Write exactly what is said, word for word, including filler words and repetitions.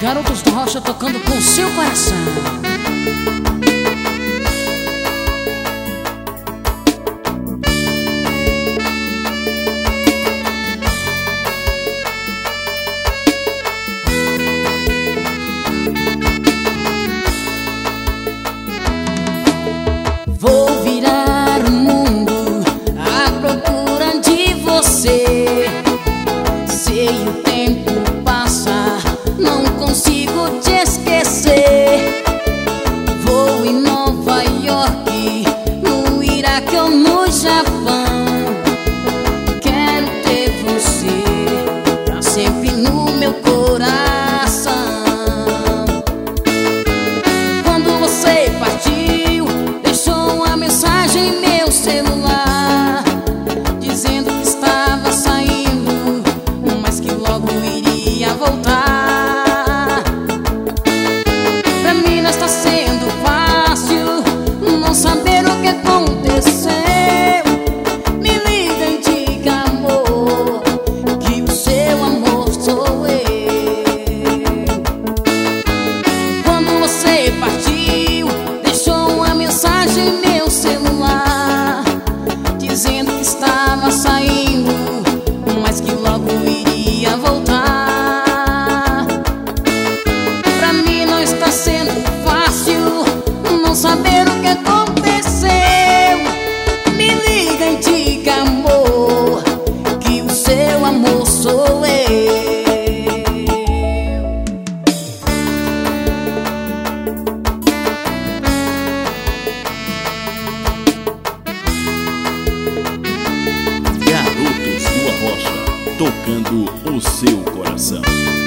Garotos do Rocha tocando com seu coração. Vou virar o mundo à procura de você. Sei o tempo passa, não consigo te esquecer. Vou em Nova York, no Iraque ou no Japão. Quero ter você pra sempre no meu coração. Quando você partiu, deixou uma mensagem em meu celular, dizendo que estava saindo, mas que logo iria voltar. Pra mim não está sendo fácil não saber o que aconteceu. Me liga e diga, amor, que o seu amor sou eu. Quando você partiu, deixou uma mensagem em meu celular, dizendo que estava saindo, mas que logo iria voltar. Pra mim não está sendo fácil não saber o que aconteceu. Me liga e diga, amor, que o seu amor sou eu. Garotos do Arrocha, tocando o seu coração.